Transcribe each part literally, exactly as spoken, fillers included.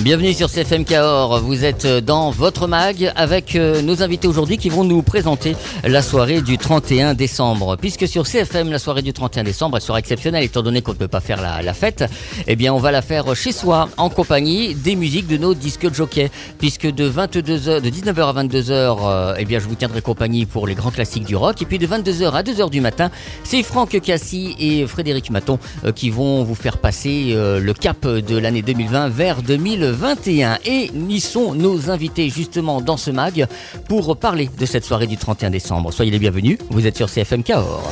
Bienvenue sur C F M Cahors, vous êtes dans votre mag avec nos invités aujourd'hui qui vont nous présenter la soirée du trente et un décembre. Puisque sur C F M, la soirée du trente et un décembre, elle sera exceptionnelle étant donné qu'on ne peut pas faire la, la fête, eh bien on va la faire chez soi en compagnie des musiques de nos disques jockeys. Puisque de, vingt-deux heures, de dix-neuf heures à vingt-deux heures, euh, eh bien je vous tiendrai compagnie pour les grands classiques du rock. Et puis de vingt-deux heures à deux heures du matin, c'est Franck Cassis et Frédéric Maton euh, qui vont vous faire passer euh, le cap de l'année deux mille vingt vers deux mille vingt et un. Et ils sont nos invités justement dans ce mag pour parler de cette soirée du trente et un décembre. Soyez les bienvenus, vous êtes sur C F M Cahors.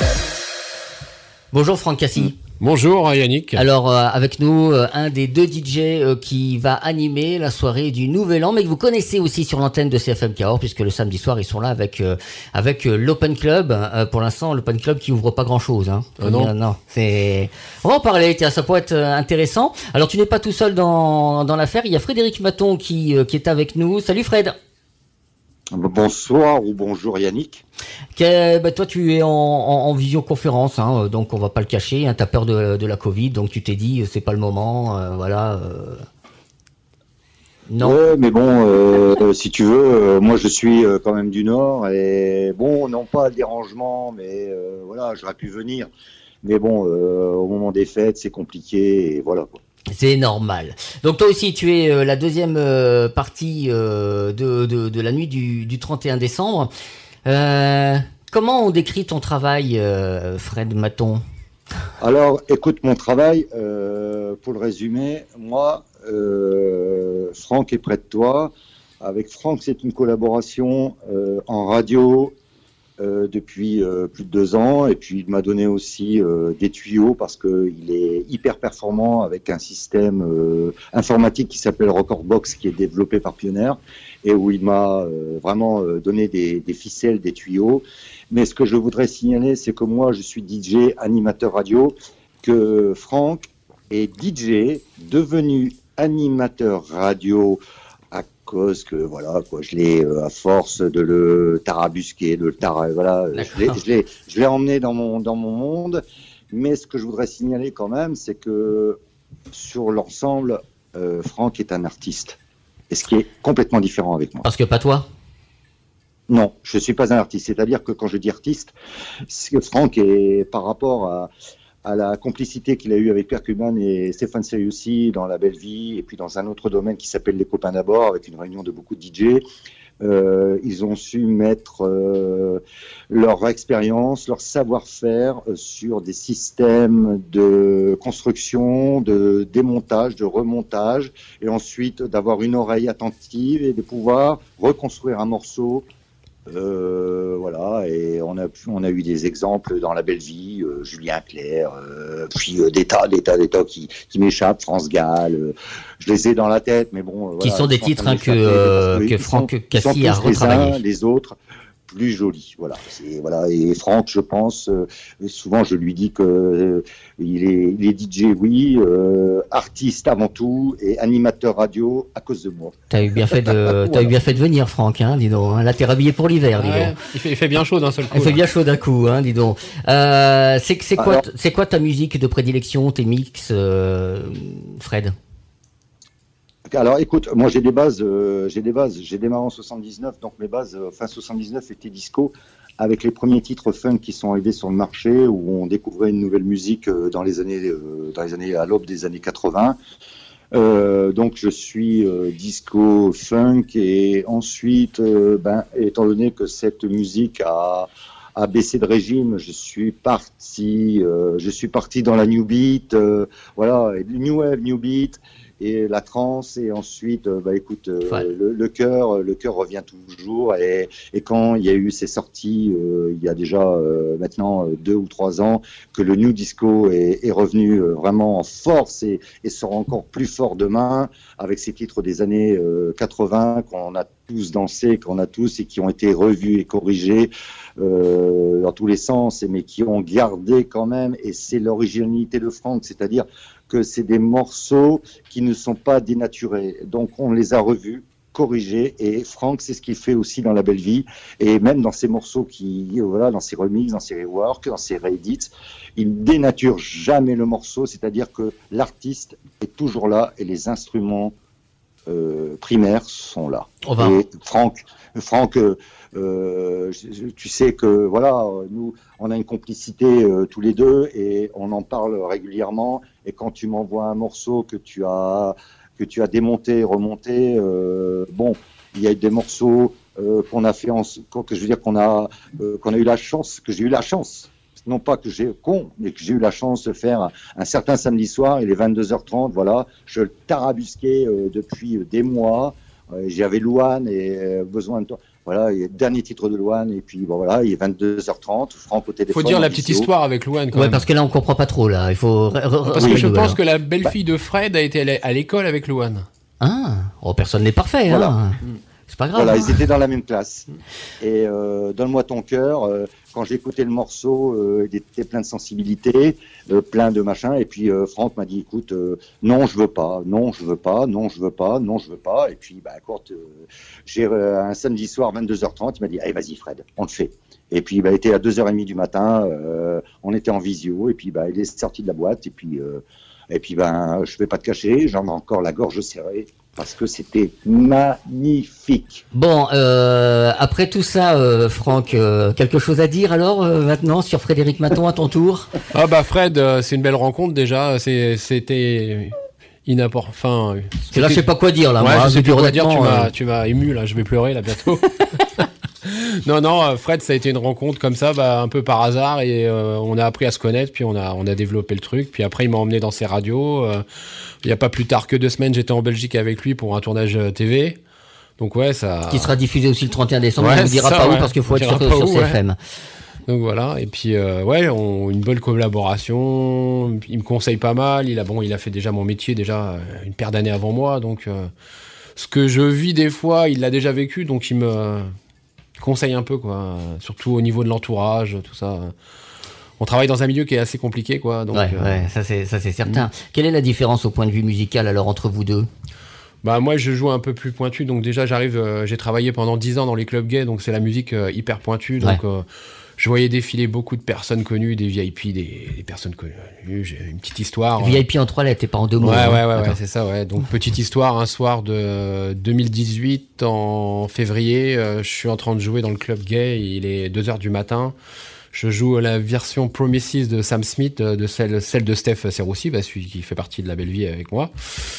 Bonjour Franck Cassis. Bonjour Yannick. Alors euh, avec nous, euh, un des deux D J euh, qui va animer la soirée du Nouvel An, mais que vous connaissez aussi sur l'antenne de C F M Cahors, puisque le samedi soir ils sont là avec euh, avec euh, l'Open Club. Euh, pour l'instant, l'Open Club qui ouvre pas grand chose. Hein. Ah non. Euh, non, c'est. On va en parler. Tiens, ça pourrait être euh, intéressant. Alors tu n'es pas tout seul dans dans l'affaire. Il y a Frédéric Maton qui euh, qui est avec nous. Salut Fred. Bonsoir ou bonjour Yannick. Que, bah, toi tu es en, en, en visioconférence, hein, donc on va pas le cacher, hein, tu as peur de, de la Covid, donc tu t'es dit c'est pas le moment, euh, voilà. Euh... Non. Ouais, mais bon, euh, si tu veux, euh, moi je suis euh, quand même du Nord et bon, non pas de dérangement, mais euh, voilà, j'aurais pu venir. Mais bon, euh, au moment des fêtes, c'est compliqué et voilà quoi. C'est normal. Donc toi aussi, tu es euh, la deuxième euh, partie euh, de, de, de la nuit du, du trente et un décembre. Euh, comment on décrit ton travail, euh, Fred Maton ? Alors, écoute, mon travail, euh, pour le résumer, moi, euh, Franck est près de toi. Avec Franck, c'est une collaboration euh, en radio, Euh, depuis euh, plus de deux ans, et puis il m'a donné aussi euh, des tuyaux parce qu'il est hyper performant avec un système euh, informatique qui s'appelle Recordbox, qui est développé par Pioneer, et où il m'a euh, vraiment euh, donné des, des ficelles, des tuyaux. Mais ce que je voudrais signaler, c'est que moi je suis D J, animateur radio, que Franck est D J devenu animateur radio à cause que voilà quoi, je l'ai euh, à force de le tarabusquer, de le tar voilà, je l'ai, je l'ai, je l'ai emmené dans mon dans mon monde. Mais ce que je voudrais signaler quand même, c'est que sur l'ensemble, euh, Franck est un artiste, et ce qui est complètement différent avec moi. Parce que pas toi ? Non, je suis pas un artiste. C'est-à-dire que quand je dis artiste, c'est que Franck est par rapport à à la complicité qu'il a eue avec Pierre Cuban et Stéphane Seriussi dans La Belle Vie, et puis dans un autre domaine qui s'appelle Les Copains d'abord, avec une réunion de beaucoup de D J. Euh, ils ont su mettre euh, leur expérience, leur savoir-faire euh, sur des systèmes de construction, de démontage, de remontage, et ensuite d'avoir une oreille attentive et de pouvoir reconstruire un morceau. Euh, voilà, et on a pu, on a eu des exemples dans La Belle Vie, euh, Julien Clerc, euh, puis euh, des tas, des tas, des tas qui, qui m'échappent, France Gall, euh, je les ai dans la tête, mais bon. Qui voilà, sont des titres hein, que, euh, que Franck Cassis a retravaillé. Les uns, les autres plus jolis, voilà. C'est, voilà. Et Franck, je pense, euh, souvent je lui dis que euh, il est, il est D J, oui, euh, artiste avant tout et animateur radio à cause de moi. T'as eu bien fait de, voilà. T'as eu bien fait de venir, Franck, hein, dis donc. Là, t'es rhabillé pour l'hiver, dis ouais, donc. Il fait, il fait bien chaud d'un seul coup. Il fait bien chaud d'un coup, hein, dis donc. Euh, c'est, c'est quoi, Alors, c'est quoi ta musique de prédilection, tes mix, euh, Fred ? Alors écoute, moi j'ai des bases, euh, j'ai des bases, j'ai démarré en soixante-dix-neuf, donc mes bases euh, fin soixante-dix-neuf étaient disco, avec les premiers titres funk qui sont arrivés sur le marché, où on découvrait une nouvelle musique euh, dans les années, euh, dans les années à l'aube des années quatre-vingts. Euh, donc je suis euh, disco, funk, et ensuite, euh, ben, étant donné que cette musique a a baissé de régime, je suis parti, euh, je suis parti dans la new beat, euh, voilà, new wave, new beat. Et la trance, et ensuite, euh, bah écoute, euh, ouais. le, le cœur, le cœur revient toujours. Et, et quand il y a eu ces sorties, euh, il y a déjà euh, maintenant deux ou trois ans, que le new disco est, est revenu euh, vraiment en force et, et sera encore plus fort demain, avec ces titres des années euh, quatre-vingts qu'on a tous dansé, qu'on a tous et qui ont été revus et corrigés euh, dans tous les sens, mais qui ont gardé quand même. Et c'est l'originalité de Franck, c'est-à-dire que c'est des morceaux qui ne sont pas dénaturés. Donc on les a revus, corrigés, et Franck, c'est ce qu'il fait aussi dans La Belle Vie, et même dans ses morceaux, qui, voilà, dans ses remixes, dans ses reworks, dans ses réédits, il dénature jamais le morceau, c'est-à-dire que l'artiste est toujours là et les instruments euh, primaires sont là. On va. Et Franck, Franck euh, euh, tu sais que voilà, nous, on a une complicité euh, tous les deux et on en parle régulièrement. Et quand tu m'envoies un morceau que tu as que tu as démonté, remonté, euh, bon, il y a des morceaux euh, qu'on a fait, en, que je veux dire qu'on a euh, qu'on a eu la chance, que j'ai eu la chance. Non pas que j'ai con, mais que j'ai eu la chance de faire un, un certain samedi soir, il est vingt-deux heures trente, voilà, je le tarabusquais euh, depuis des mois, euh, j'avais Louane et euh, besoin de toi, voilà, il y a le dernier titre de Louane, et puis bon voilà, il est vingt-deux heures trente, Franck au téléphone. Faut dire la petite histoire avec Louane quand ouais, même. parce que là on comprend pas trop là, il faut... Parce oui, que je oui, pense alors. que la belle-fille de Fred a été à l'école avec Louane. Ah, oh, personne n'est parfait, voilà. Hein. C'est pas grave. Voilà, hein. ils étaient dans la même classe. Et euh, Donne-moi ton cœur, euh, quand j'ai écouté le morceau, euh, il était plein de sensibilité, euh, plein de machin. Et puis euh, Franck m'a dit, écoute, euh, non, je veux pas, non, je veux pas, non, je veux pas, non, je veux pas. Et puis, bah, écoute, euh, j'ai euh, un samedi soir, vingt-deux heures trente, il m'a dit, allez, vas-y Fred, on le fait. Et puis, bah, il était à deux heures trente du matin, euh, on était en visio, et puis, bah, il est sorti de la boîte, et puis, euh, et puis, ben, je vais pas te cacher, j'en ai encore la gorge serrée. Parce que c'était magnifique. Bon, euh, après tout ça, euh, Franck, euh, quelque chose à dire alors euh, maintenant sur Frédéric Maton à ton tour? Ah bah Fred, euh, c'est une belle rencontre déjà. C'est, c'était inapportant. Enfin, parce que là, je sais pas quoi dire là. Ouais, moi, je sais plus quoi dire. Tu euh... m'as, tu m'as ému là. Je vais pleurer là bientôt. Non, non, Fred, ça a été une rencontre comme ça, bah, un peu par hasard, et euh, on a appris à se connaître, puis on a, on a développé le truc. Puis après, il m'a emmené dans ses radios. Euh, il n'y a pas plus tard que deux semaines, j'étais en Belgique avec lui pour un tournage T V. Donc ouais, ça. Qui sera diffusé aussi le trente et un décembre. Ouais, on ne dira ça, pas ouais. où parce qu'il faut On être sur, dira pas sur où, C F M. Ouais. Donc voilà, et puis euh, ouais, on, une bonne collaboration. Il me conseille pas mal. Il a bon, il a fait déjà mon métier déjà une paire d'années avant moi, donc euh, ce que je vis des fois, il l'a déjà vécu, donc il me conseille un peu, quoi, surtout au niveau de l'entourage, tout ça. On travaille dans un milieu qui est assez compliqué, quoi. Donc, ouais, euh... ouais, ça c'est, ça c'est certain. Mmh. Quelle est la différence au point de vue musical alors entre vous deux? Bah moi je joue un peu plus pointu, donc déjà j'arrive, euh, j'ai travaillé pendant dix ans dans les clubs gays, donc c'est la musique euh, hyper pointue, donc ouais. euh, je voyais défiler beaucoup de personnes connues, des V I P, des, des personnes connues. J'ai une petite histoire. V I P en trois lettres et pas en deux mots. Ouais, hein. ouais, ouais, ouais, c'est ça, ouais. Donc, petite histoire, un soir de deux mille dix-huit, en février, euh, je suis en train de jouer dans le club gay, il est deux heures du matin. Je joue la version Promises de Sam Smith, de celle, celle de Steph Serroussi, bah, celui qui fait partie de La Belle Vie avec moi.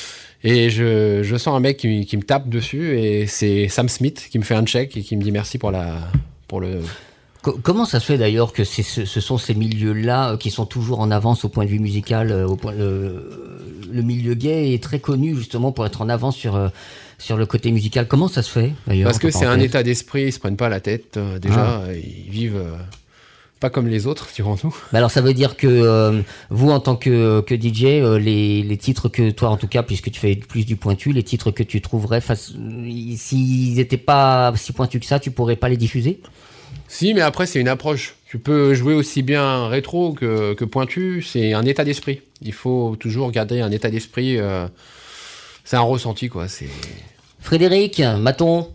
Et je, je sens un mec qui, qui me tape dessus, et c'est Sam Smith qui me fait un check et qui me dit merci pour la, pour le... Comment ça se fait d'ailleurs que c'est, ce, ce sont ces milieux-là qui sont toujours en avance au point de vue musical, au point, le, le milieu gay est très connu justement pour être en avance sur, sur le côté musical. Comment ça se fait d'ailleurs? Parce que c'est un état d'esprit, ils se prennent pas la tête. Euh, déjà, ah. Ils vivent euh, pas comme les autres, dirons-nous. Bah alors ça veut dire que euh, vous en tant que, que D J, euh, les, les titres que toi en tout cas, puisque tu fais plus du pointu, les titres que tu trouverais, face, s'ils n'étaient pas si pointus que ça, tu pourrais pas les diffuser? Si, mais après, c'est une approche. Tu peux jouer aussi bien rétro que, que pointu. C'est un état d'esprit. Il faut toujours garder un état d'esprit. Euh, c'est un ressenti, quoi. C'est... Frédéric Maton.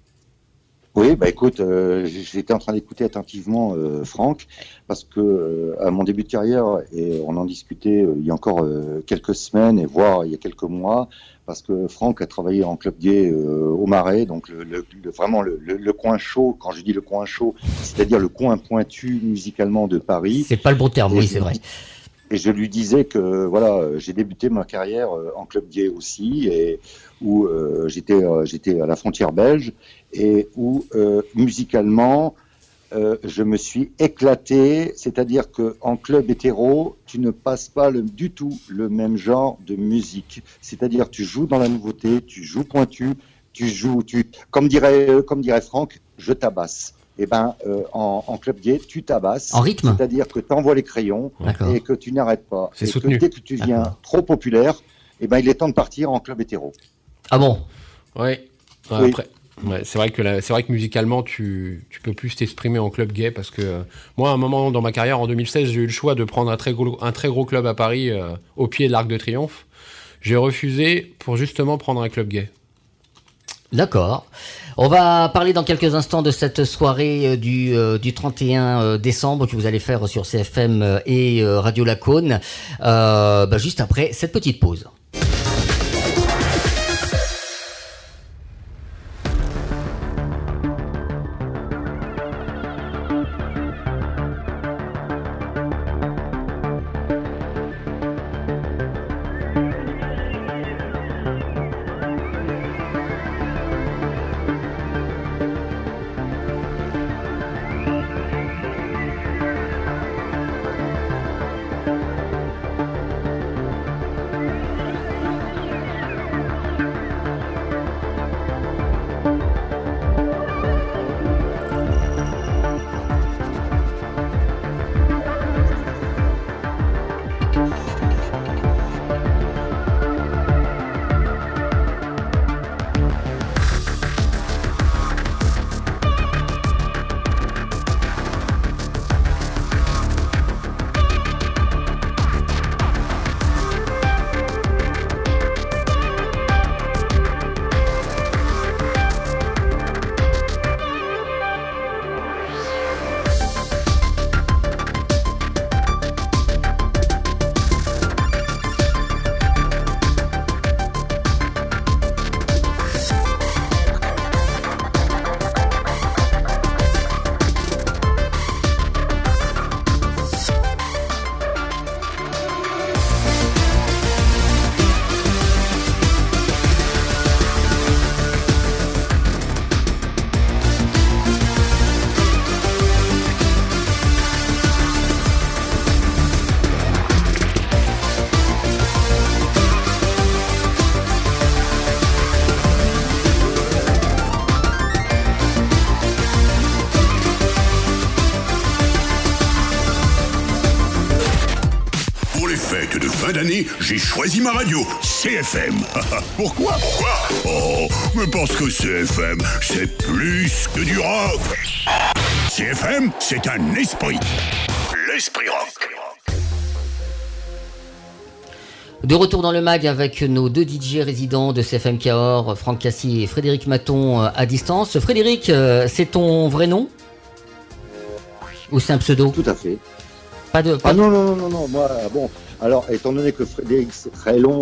Oui, bah écoute, euh, j'étais en train d'écouter attentivement euh, Franck, parce que euh, à mon début de carrière, et on en discutait euh, il y a encore euh, quelques semaines, et voire il y a quelques mois, parce que Franck a travaillé en club gay euh, au Marais, donc le, le, le, vraiment le, le, le coin chaud. Quand je dis le coin chaud, c'est-à-dire le coin pointu musicalement de Paris. C'est pas le bon terme, oui, c'est vrai. Et je lui disais que voilà, j'ai débuté ma carrière en club gay aussi, et où euh, j'étais, euh, j'étais à la frontière belge, et où euh, musicalement, euh, je me suis éclaté. C'est-à-dire que en club hétéro, tu ne passes pas le, du tout le même genre de musique. C'est-à-dire, tu joues dans la nouveauté, tu joues pointu, tu joues, tu, comme dirait, euh, comme dirait Franck, je tabasse. Eh ben, euh, en, en club gay, tu tabasses. En rythme. C'est-à-dire que tu envoies les crayons. D'accord. Et que tu n'arrêtes pas. C'est et soutenu. que dès que tu deviens D'accord. trop populaire, eh ben, il est temps de partir en club hétéro. Ah bon? Ouais. Ouais, Oui. Après, ouais, c'est vrai que la, c'est vrai que musicalement, tu, tu peux plus t'exprimer en club gay, parce que euh, moi, à un moment dans ma carrière, en deux mille seize, j'ai eu le choix de prendre un très gros, un très gros club à Paris, euh, au pied de l'Arc de Triomphe. J'ai refusé pour justement prendre un club gay. D'accord. On va parler dans quelques instants de cette soirée du, euh, du trente et un décembre que vous allez faire sur C F M et euh, Radio Lacaune, euh, bah juste après cette petite pause. fête de fin d'année, j'ai choisi ma radio, C F M. Pourquoi Pourquoi Oh, mais parce que C F M, c'est plus que du rock. C F M, c'est un esprit. L'esprit rock. De retour dans le mag avec nos deux D J résidents de C F M Cahors, Franck Cassis et Frédéric Maton à distance. Frédéric, c'est ton vrai nom ? Ou c'est un pseudo ? Tout à fait. Pas de. Pas ah non, non, non, non, non, moi, bon, alors, étant donné que Frédéric, c'est très long,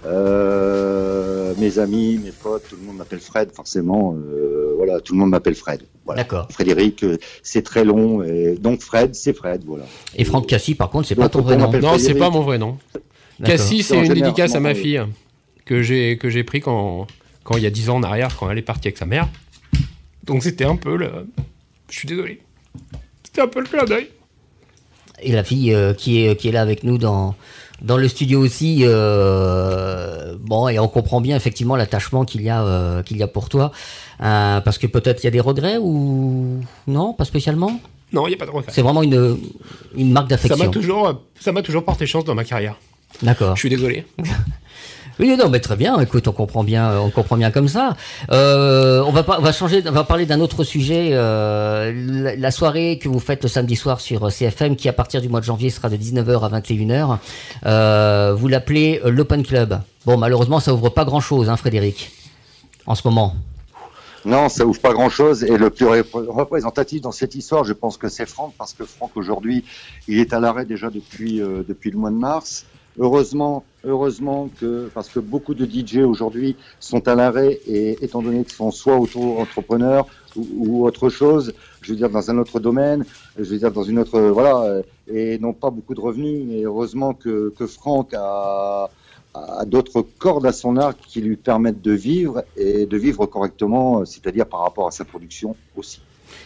euh, mes amis, mes potes, tout le monde m'appelle Fred, forcément, euh, voilà, tout le monde m'appelle Fred. Voilà. D'accord. Frédéric, euh, c'est très long, et donc Fred, c'est Fred, voilà. Et Franck Cassis, par contre, c'est donc, pas ton vrai nom. Non, Frédéric. c'est pas mon vrai nom. Cassis, c'est En une général, dédicace à ma oui. fille que j'ai que j'ai pris quand quand il y a dix ans en arrière, quand elle est partie avec sa mère. Donc c'était un peu le. Je suis désolé. C'était un peu le clin d'œil. Et la fille euh, qui est qui est là avec nous dans dans le studio aussi. Euh, bon, et on comprend bien effectivement l'attachement qu'il y a euh, qu'il y a pour toi, euh, parce que peut-être il y a des regrets ou non, pas spécialement. Non, il y a pas de regret. C'est vraiment une une marque Ça d'affection. m'a toujours ça m'a toujours porté chance dans ma carrière. D'accord. Je suis désolé. Oui, non, mais très bien. Écoute, on comprend bien, on comprend bien comme ça. Euh, on va pas, on va changer, on va parler d'un autre sujet. Euh, la, la soirée que vous faites le samedi soir sur C F M, qui à partir du mois de janvier sera de dix-neuf heures à vingt et une heures. Euh, vous l'appelez euh, l'Open Club. Bon, malheureusement, ça ouvre pas grand-chose, hein, Frédéric, en ce moment. Non, ça ouvre pas grand-chose. Et le plus ré- représentatif dans cette histoire, je pense que c'est Franck, parce que Franck, aujourd'hui, il est à l'arrêt déjà depuis, euh, depuis le mois de mars. Heureusement, heureusement que, parce que beaucoup de D J aujourd'hui sont à l'arrêt, et étant donné qu'ils sont soit auto-entrepreneurs ou, ou autre chose, je veux dire dans un autre domaine, je veux dire dans une autre, voilà, et n'ont pas beaucoup de revenus. Et heureusement que, que Franck a, a d'autres cordes à son arc qui lui permettent de vivre, et de vivre correctement, c'est-à-dire par rapport à sa production aussi.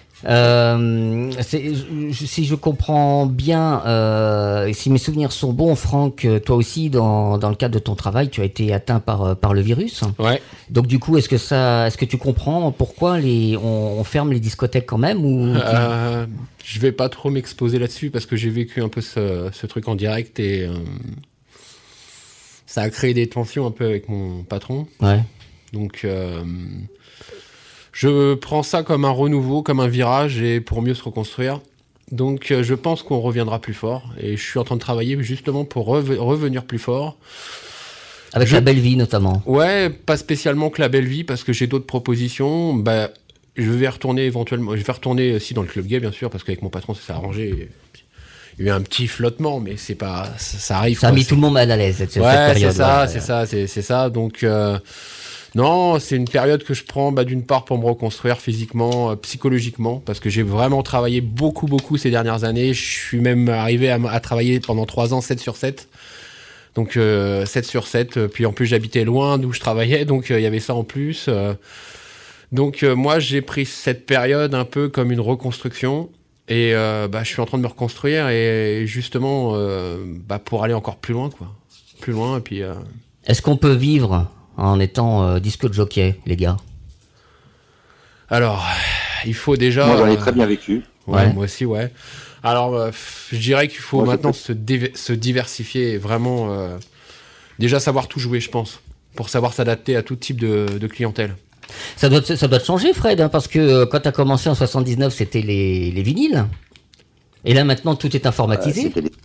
Euh, c'est, je, si je comprends bien, euh, si mes souvenirs sont bons, Franck, toi aussi, dans, dans le cadre de ton travail, tu as été atteint par, par le virus. Ouais. Donc du coup, est-ce que ça, est-ce que tu comprends pourquoi les, on, on ferme les discothèques quand même ou Euh, je vais pas trop m'exposer là-dessus parce que j'ai vécu un peu ce, ce truc en direct et euh, ça a créé des tensions un peu avec mon patron. Ouais. Donc euh, je prends ça comme un renouveau, comme un virage et pour mieux se reconstruire. Donc euh, je pense qu'on reviendra plus fort et je suis en train de travailler justement pour rev- revenir plus fort. Avec Je- la belle vie notamment. Ouais, pas spécialement que la belle vie parce que j'ai d'autres propositions. Bah, je vais retourner éventuellement. Je vais retourner aussi dans le club gay bien sûr parce qu'avec mon patron ça s'est arrangé. Il y a eu un petit flottement, mais c'est pas, ça, ça arrive. Ça a quoi. mis C'est- tout le monde mal à l'aise cette, cette Ouais, période. c'est ça, ouais. c'est ça, c'est, c'est ça. Donc, euh, non, c'est une période que je prends bah, d'une part pour me reconstruire physiquement, euh, psychologiquement, parce que j'ai vraiment travaillé beaucoup, beaucoup ces dernières années. Je suis même arrivé à, m- à travailler pendant trois ans, sept sur sept. Donc, euh, sept sur sept. euh, Puis en plus, j'habitais loin d'où je travaillais, donc euh, il y avait ça en plus. euh. Donc, euh, moi, j'ai pris cette période un peu comme une reconstruction. Et euh, bah, je suis en train de me reconstruire et justement euh, bah, pour aller encore plus loin, quoi. Plus loin, et puis... Euh... Est-ce qu'on peut vivre en étant euh, disque jockey, les gars? Alors, il faut déjà... Moi, j'en ai euh, très bien vécu. Ouais, Ouais. moi aussi, ouais. Alors, euh, pff, je dirais qu'il faut Moi, je maintenant peux- se, div- se diversifier et vraiment... euh, déjà savoir tout jouer, je pense, pour savoir s'adapter à tout type de, de clientèle. Ça doit, te- ça doit te changer, Fred, hein, parce que euh, quand tu as commencé en soixante-dix-neuf, c'était les, les vinyles. Et là, maintenant, tout est Euh, informatisé. c'était des-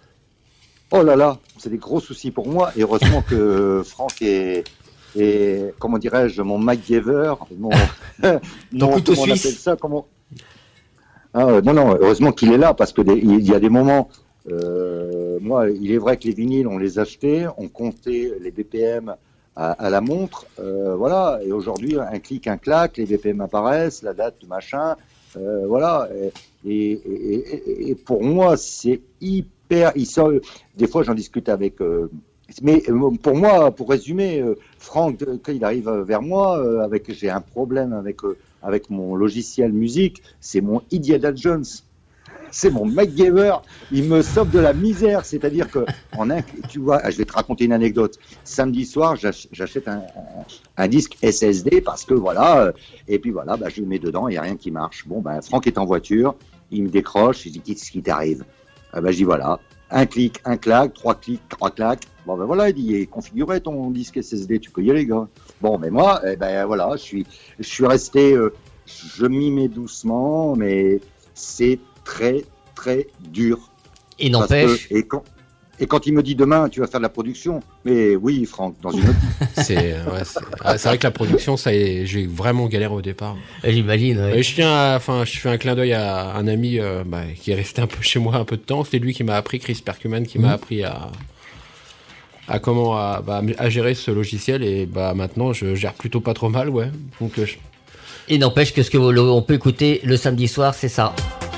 Oh là là, c'est des gros soucis pour moi. Et heureusement que Franck est, est, comment dirais-je, mon MacGyver, mon, mon couteau comment on suisse. appelle ça, comment ah, euh, non, non, heureusement qu'il est là parce que des- il y a des moments. Euh, moi, il est vrai que les vinyles, on les achetait, on comptait les B P M à, à la montre, euh, voilà. Et aujourd'hui, un clic, un clac, les B P M apparaissent, la date, machin, euh, voilà. Et, et, et, et- et pour moi, c'est hyper. Il sort, des fois, j'en discute avec. Euh, mais euh, pour moi, pour résumer, euh, Franck, euh, quand il arrive vers moi, euh, avec j'ai un problème avec euh, avec mon logiciel musique, c'est mon Indiana Jones. C'est mon MacGyver, il me sauve de la misère. C'est-à-dire que, en un, tu vois, je vais te raconter une anecdote. Samedi soir, j'ach- j'achète un, un, un disque S S D parce que voilà, euh, et puis voilà, bah, je le mets dedans, il n'y a rien qui marche. Bon, ben, Franck est en voiture, il me décroche, il dit qu'est-ce qui t'arrive? Ah, bah, je dis voilà, un clic, un clac, trois clics, trois clacs. Bon ben voilà, il dit, configurez ton disque S S D, tu peux y aller, gars. Bon, mais moi, eh ben voilà, je suis, je suis resté, euh, je m'y mets doucement, mais c'est très, très dur. Et n'empêche. Que, et, quand, et quand il me dit demain, tu vas faire de la production, mais oui, Franck, dans une autre. c'est, ouais, c'est, ah, c'est vrai que la production, ça est, j'ai vraiment galéré au départ. J'imagine. Ouais. Et je tiens, enfin, je fais un clin d'œil à un ami euh, bah, qui est resté un peu chez moi un peu de temps. C'était lui qui m'a appris, Chris Perkuman, qui mmh. m'a appris à. à comment à, bah, à gérer ce logiciel et bah maintenant je gère plutôt pas trop mal, ouais. Donc euh, je... Et n'empêche que ce que on peut écouter le samedi soir, c'est ça.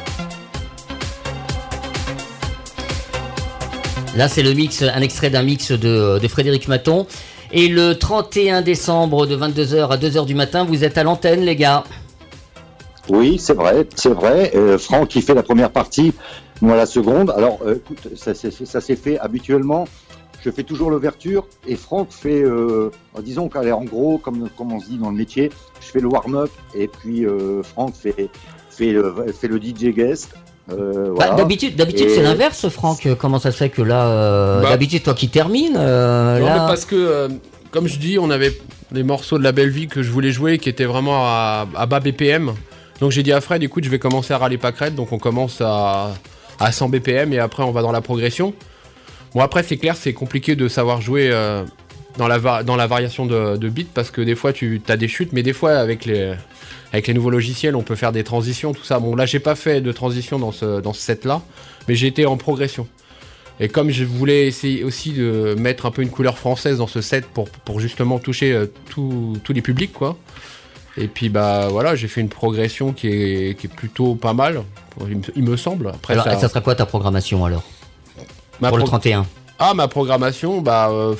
Là, c'est le mix, un extrait d'un mix de, de Frédéric Maton. Et le trente et un décembre de vingt-deux heures à deux heures du matin, vous êtes à l'antenne, les gars. Oui, c'est vrai, c'est vrai. Euh, Franck qui fait la première partie, moi la seconde. Alors, euh, écoute, ça, ça, ça s'est fait habituellement. Je fais toujours l'ouverture et Franck fait, euh, disons qu'elle est en gros, comme, comme on se dit dans le métier, je fais le warm-up et puis euh, Franck fait, fait, le, fait le D J guest. Euh, bah, voilà. D'habitude, d'habitude et... c'est l'inverse, Franck. Comment ça se fait que là, euh, bah, d'habitude, toi qui termines euh, non, là... mais parce que, euh, comme je dis, on avait des morceaux de La Belle Vie que je voulais jouer qui étaient vraiment à, à bas B P M. Donc j'ai dit à Fred, écoute, je vais commencer à râler pâquerette. Donc on commence à, à cent B P M et après on va dans la progression. Bon, après, c'est clair, c'est compliqué de savoir jouer euh, dans, la va- dans la variation de, de beat parce que des fois, tu as des chutes, mais des fois, avec les, avec les nouveaux logiciels, on peut faire des transitions, tout ça. Bon, là, j'ai pas fait de transition dans ce, dans ce set-là, mais j'ai été en progression. Et comme je voulais essayer aussi de mettre un peu une couleur française dans ce set pour, pour justement toucher euh, tous les publics, quoi. Et puis, bah voilà, j'ai fait une progression qui est, qui est plutôt pas mal, il me, il me semble. Après, alors, ça... ça sera quoi ta programmation alors Ma pour pro- le trente et un? Ah, ma programmation, bah, euh,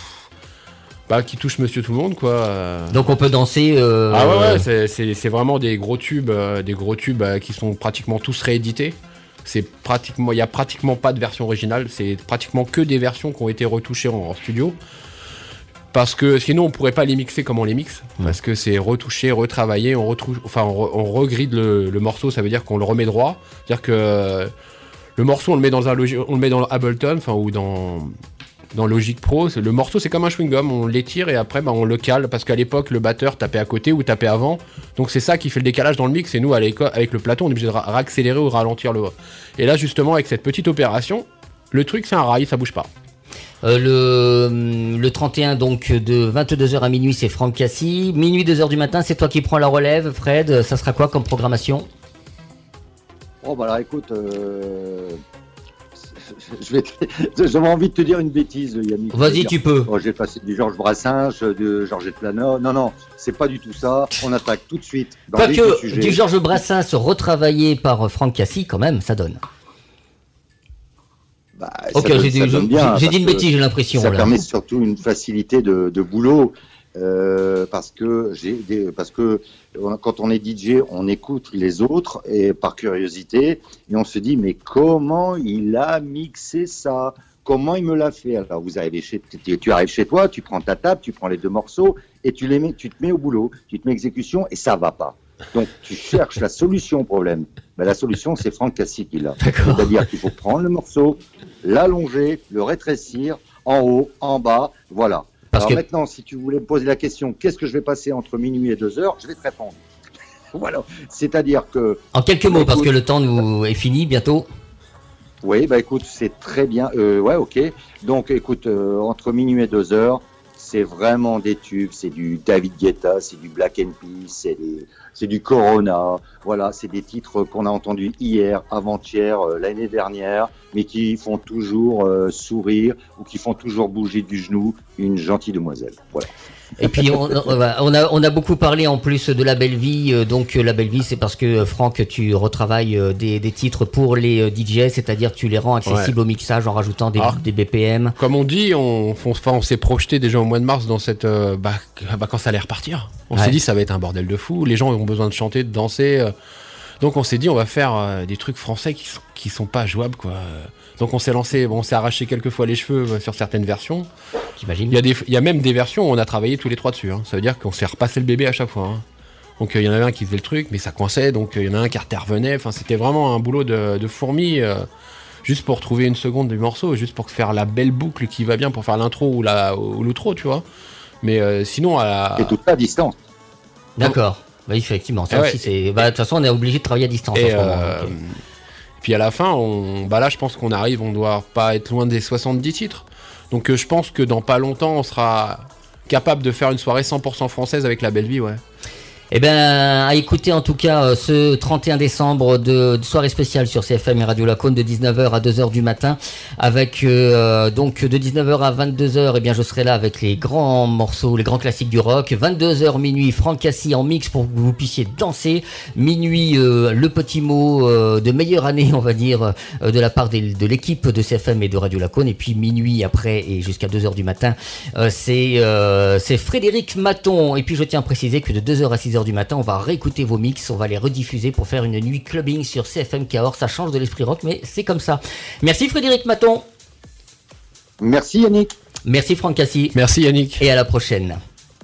bah, qui touche Monsieur Tout le Monde, quoi. Donc on peut danser. Euh... Ah ouais, ouais, c'est, c'est, c'est vraiment des gros tubes, euh, des gros tubes euh, qui sont pratiquement tous réédités. C'est pratiquement, il y a pratiquement pas de version originale. C'est pratiquement que des versions qui ont été retouchées en, en studio. Parce que sinon on pourrait pas les mixer comme on les mixe, mmh. parce que c'est retouché, retravaillé, on retouche, enfin on, re, on regride le, le morceau, ça veut dire qu'on le remet droit, c'est-à-dire que euh, le morceau on le met dans un logi- on le met dans Ableton, enfin ou dans dans Logic Pro, c'est, le morceau c'est comme un chewing-gum, on l'étire et après bah, on le cale, parce qu'à l'époque le batteur tapait à côté ou tapait avant, donc c'est ça qui fait le décalage dans le mix, et nous à avec le plateau on est obligé de ra- accélérer ou ralentir le. Et là justement avec cette petite opération, le truc c'est un rail, ça bouge pas. Euh, le, le trente et un, donc de vingt-deux heures à minuit, c'est Franck Cassis. Minuit, deux heures du matin, c'est toi qui prends la relève, Fred. Ça sera quoi comme programmation? Oh, bah alors écoute, euh, je vais te... j'avais envie de te dire une bêtise, Yannick. Vas-y, tu peux. Oh, j'ai passé du Georges Brassens, de Georgette Plana. Non, non, c'est pas du tout ça. On attaque tout de suite. Dans pas que sujet. Du Georges Brassens retravaillé par Franck Cassis, quand même, ça donne. Bah, ok, donne, j'ai, dit, bien, j'ai, j'ai dit une bêtise, j'ai l'impression. Ça là. permet surtout une facilité de, de boulot, euh, parce que j'ai des, parce que quand on est D J, on écoute les autres et par curiosité, et on se dit mais comment il a mixé ça, comment il me l'a fait. Alors vous arrivez chez, tu, tu arrives chez toi, tu prends ta table, tu prends les deux morceaux et tu les mets, tu te mets au boulot, tu te mets exécution et ça va pas. Donc, tu cherches la solution au problème. Ben, la solution, c'est Franck Cassis qui l'a. D'accord. C'est-à-dire qu'il faut prendre le morceau, l'allonger, le rétrécir, en haut, en bas, voilà. Parce Alors que... maintenant, si tu voulais me poser la question, qu'est-ce que je vais passer entre minuit et deux heures, je vais te répondre. Voilà. C'est-à-dire que... En quelques mots, écoute, parce que le temps nous est fini bientôt. Oui, bah écoute, c'est très bien. Euh, ouais, ok. Donc, écoute, euh, entre minuit et deux heures, c'est vraiment des tubes, c'est du David Guetta, c'est du Black and Peace, c'est, des, c'est du Corona, voilà, c'est des titres qu'on a entendus hier, avant-hier, euh, l'année dernière, mais qui font toujours euh, sourire ou qui font toujours bouger du genou une gentille demoiselle, voilà. Et puis on, on, a, on a beaucoup parlé en plus de La Belle Vie, donc La Belle Vie c'est parce que Franck tu retravailles des, des titres pour les D J, c'est-à-dire que tu les rends accessibles ouais. au mixage en rajoutant des, Alors, des B P M. Comme on dit, on, on, on s'est projeté déjà au mois de mars dans cette, euh, bah, bah, quand ça allait repartir. On ouais. s'est dit ça va être un bordel de fou, les gens ont besoin de chanter, de danser, euh, donc on s'est dit on va faire euh, des trucs français qui, qui sont pas jouables quoi. Donc on s'est lancé, bon, on s'est arraché quelques fois les cheveux sur certaines versions. J'imagine. Il y a des, il y a même des versions où on a travaillé tous les trois dessus. Hein. Ça veut dire qu'on s'est repassé le bébé à chaque fois. Hein. Donc il euh, y en avait un qui faisait le truc, mais ça coinçait. Donc il euh, y en a un qui intervenait. Enfin, c'était vraiment un boulot de, de fourmi. Euh, juste pour trouver une seconde du morceau, juste pour faire la belle boucle qui va bien pour faire l'intro ou, la, ou l'outro, tu vois. Mais euh, sinon, à la... Et tout ça à distance. D'accord. Oui, effectivement. Ça Ah aussi, ouais. c'est. Bah, de toute façon, on est obligé de travailler à distance. Et, en ce moment, euh, donc, euh. puis à la fin, on... bah là, je pense qu'on arrive, on doit pas être loin des soixante-dix titres. Donc euh, je pense que dans pas longtemps, on sera capable de faire une soirée cent pour cent française avec La Belle Vie, ouais. Eh ben, à écouter en tout cas euh, ce trente et un décembre de, de soirée spéciale sur C F M et Radio Lac-Cône de dix-neuf heures à deux heures du matin, avec euh, donc de dix-neuf heures à vingt-deux heures, eh bien je serai là avec les grands morceaux, les grands classiques du rock. vingt-deux heures minuit, Franck Cassis en mix pour que vous puissiez danser. Minuit, euh, le petit mot euh, de meilleure année, on va dire, euh, de la part des, de l'équipe de C F M et de Radio Lac-Cône. Et puis minuit après et jusqu'à deux heures du matin, euh, c'est euh, c'est Frédéric Maton. Et puis je tiens à préciser que de deux heures à six heures du matin, on va réécouter vos mix, on va les rediffuser pour faire une nuit clubbing sur C F M Cahors. Ça change de l'esprit rock, mais c'est comme ça. Merci Frédéric Maton. Merci Yannick. Merci Franck Cassis. Merci Yannick. Et à la prochaine.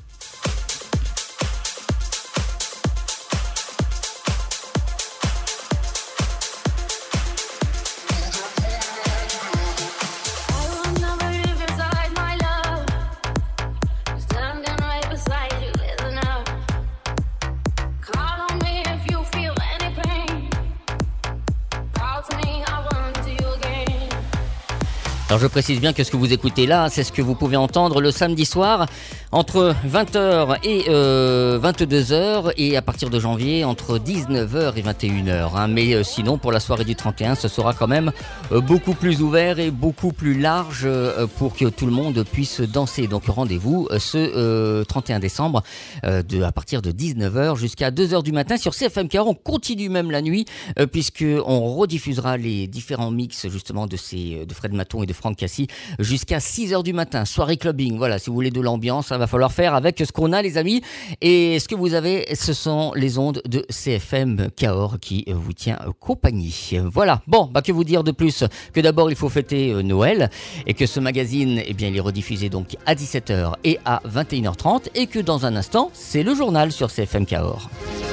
Alors je précise bien que ce que vous écoutez là, c'est ce que vous pouvez entendre le samedi soir entre vingt heures et euh, vingt-deux heures et à partir de janvier entre dix-neuf heures et vingt et une heures. Hein. Mais euh, sinon pour la soirée du trente et un, ce sera quand même euh, beaucoup plus ouvert et beaucoup plus large euh, pour que tout le monde puisse danser. Donc rendez-vous euh, ce euh, trente et un décembre euh, de, à partir de dix-neuf heures jusqu'à deux heures du matin sur C F M Cahors. On continue même la nuit euh, puisque on rediffusera les différents mix justement de, ces, de Fred Maton et de Franck Cassis jusqu'à six heures du matin. Soirée clubbing, voilà, si vous voulez de l'ambiance, ça va falloir faire avec ce qu'on a les amis. Et ce que vous avez, ce sont les ondes de C F M Cahors qui vous tient compagnie. Voilà, bon, bah que vous dire de plus que d'abord il faut fêter euh, Noël et que ce magazine, eh bien il est rediffusé donc à dix-sept heures et à vingt et une heures trente et que dans un instant, c'est le journal sur C F M Cahors.